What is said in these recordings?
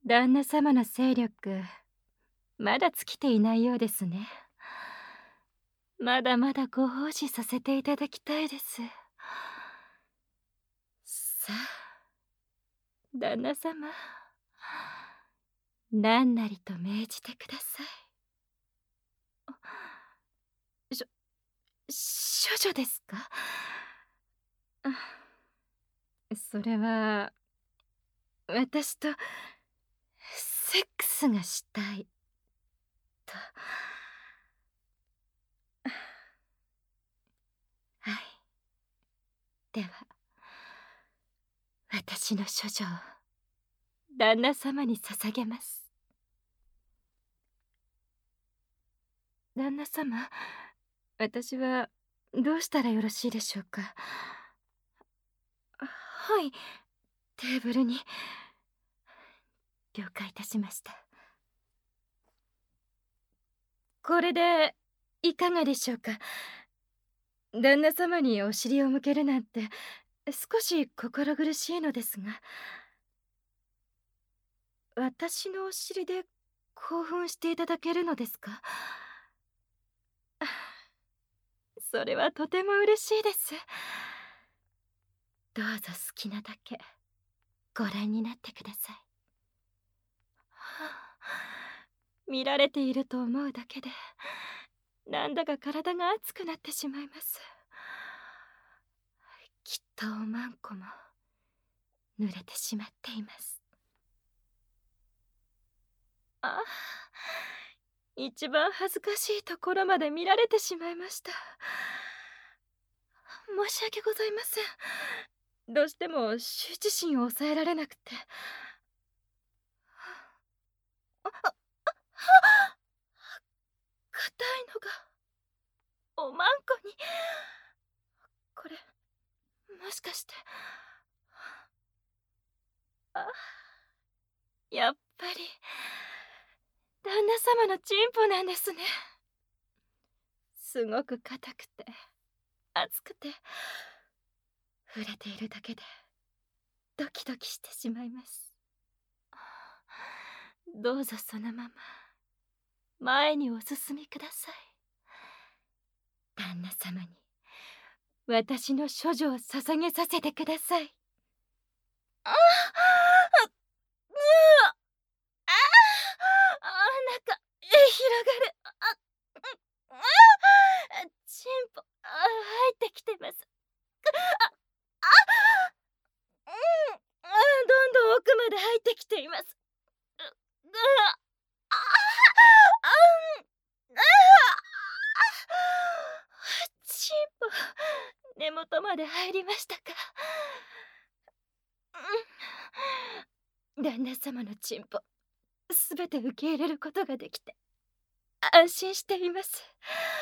旦那様の勢力、まだ尽きていないようですね。まだまだご奉仕させていただきたいです。さあ、旦那様、何なりと命じてください。しょ処女ですか？それは私とセックスがしたいと。はい。では、私の処女を旦那様に捧げます。旦那様、私はどうしたらよろしいでしょうか？はい、テーブルに。了解いたしました。これでいかがでしょうか？旦那様にお尻を向けるなんて少し心苦しいのですが、私のお尻で興奮していただけるのですか？それはとても嬉しいです。どうぞ好きなだけご覧になってください。はあ、見られていると思うだけでなんだか体が熱くなってしまいます。きっとおまんこも濡れてしまっています。あ、一番恥ずかしいところまで見られてしまいました。申し訳ございません。どうしても羞恥心を抑えられなくて。硬いのがおまんこに。これもしかして。あ、やっぱり旦那様のチンポなんですね。すごく硬くて熱くて、触れているだけでドキドキしてしまいます。どうぞそのまま前にお進みください。旦那様に私の処女を捧げさせてください。ああ、うわ、あ中広がる。チンポ入ってきてます。ああ、どんどん奥まで入ってきています。ああ、チンポ根元まで入りましたか？旦那様のチンポすべて受け入れることができて安心しています。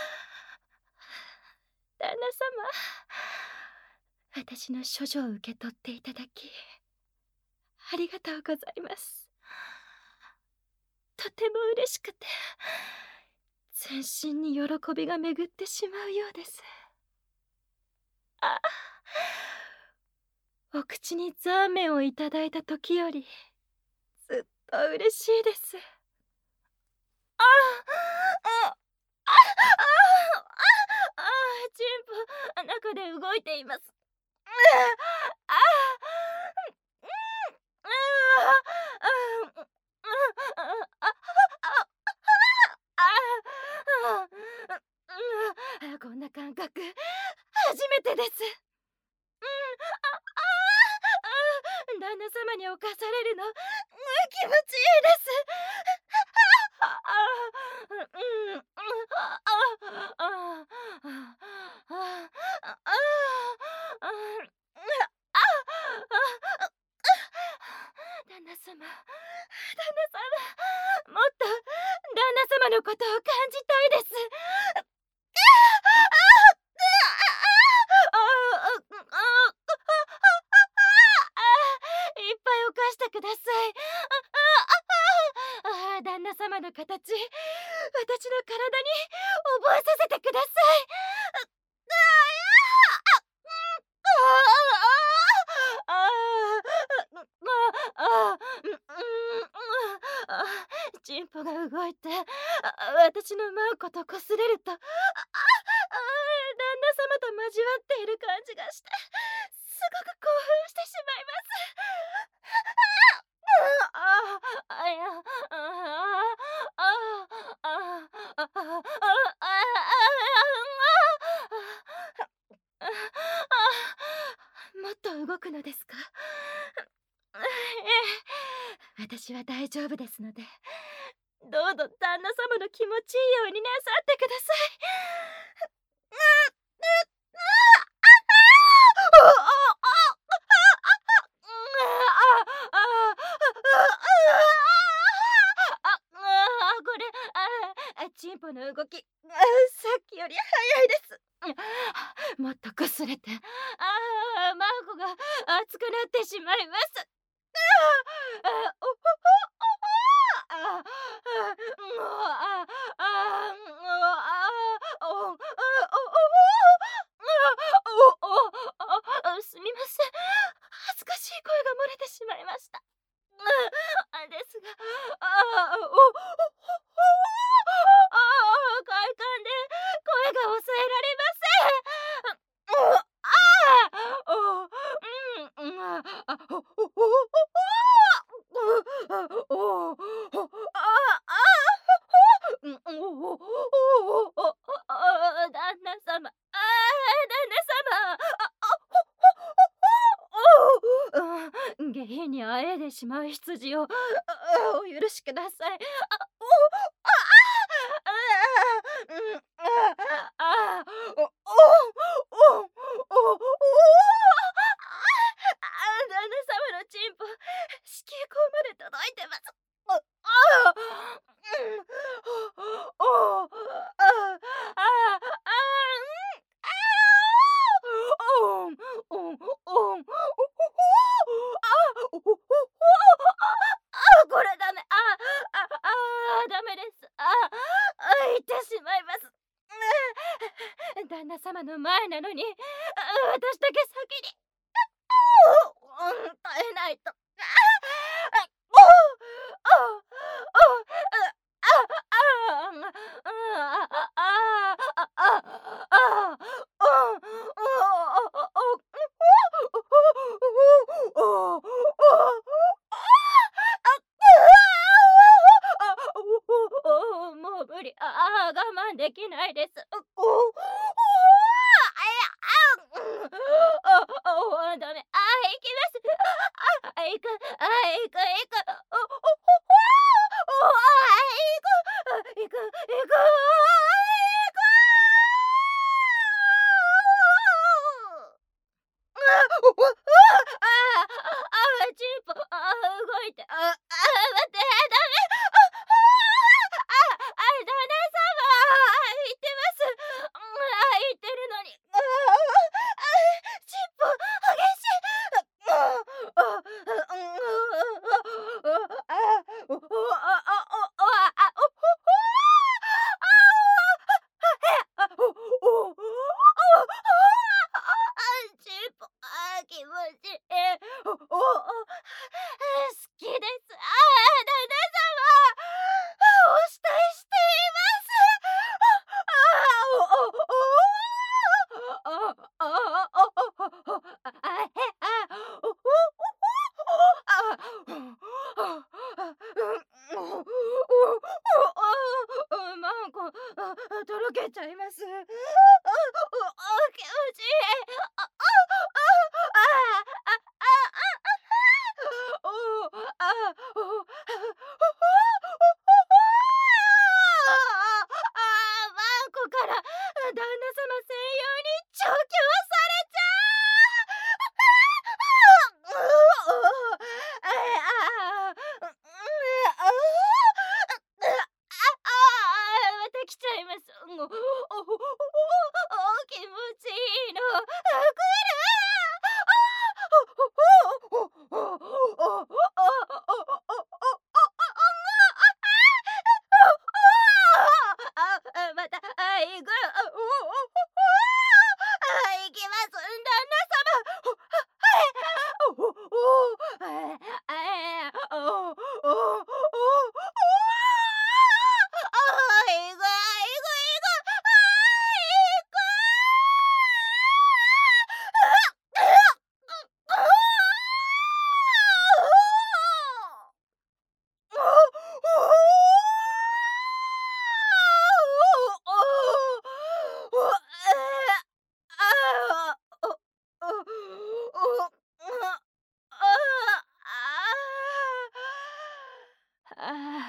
旦那様、私の処女を受け取っていただきありがとうございます。とても嬉しくて全身に喜びが巡ってしまうようです。あ、お口にザーメンをいただいた時よりずっと嬉しいです。ああ、ああ、ああ、チンポ中で動いています。ああ、こんな感覚初めてです。旦那様に侵されるの気持ちいいです。旦那様、もっと旦那様のことを感じたいです。いっぱい犯してください。旦那様の形、私の体に覚えさせてください。 チンポが動いて、私のマウコと擦れると、旦那様と交わっている感じがして、すごく興奮してしまいます。ああ、あ、いや、ああ、ああ、ああ、ああ、ああ、ああ、もっと動くのですか？ええ、私は大丈夫ですので、どうぞ旦那様の気持ちいいようになさってください。これ、チンポの動き、さっきより早いです。もっとくすれて、マウコが熱くなってしまいます。すみません。恥ずかしい声が漏れてしまいました。ですが、快感で声が抑えられません。旦那様、下品にあえいでしまう羊をお許しください。旦那様のチンポ、子宮口まで届いてます。これダメ。ダメです。言ってしまいます。旦那様の前なのに、私だけ先に、耐えないと。もう無理。我慢できないです。ダメ。行きます。行く。行く。行く。チンポ、動いて、待って、ダメ。旦那様、言ってます。言ってるのに。チンポ、激しい。チンポ、気持ちいい。好きです。旦那様、お慕いしています。マンコ、とろけちゃいます。気持ちいい。マンコから旦那様専用に調教されちゃまた来ちゃいます。気持ちいいの。また、行く。行きます。旦那様。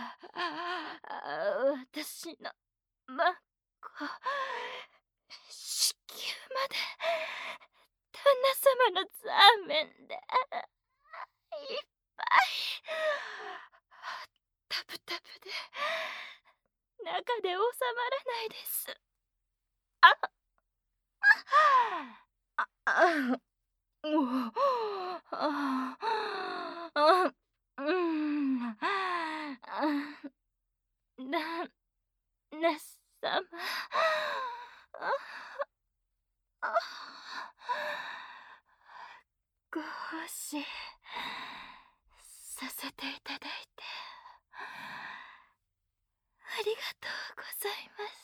私の孫、子宮まで旦那様のザーメンでいっぱい、タプタプで中で収まらないです。あああもう、うん、旦那様、あご奉仕させていただいてありがとうございます。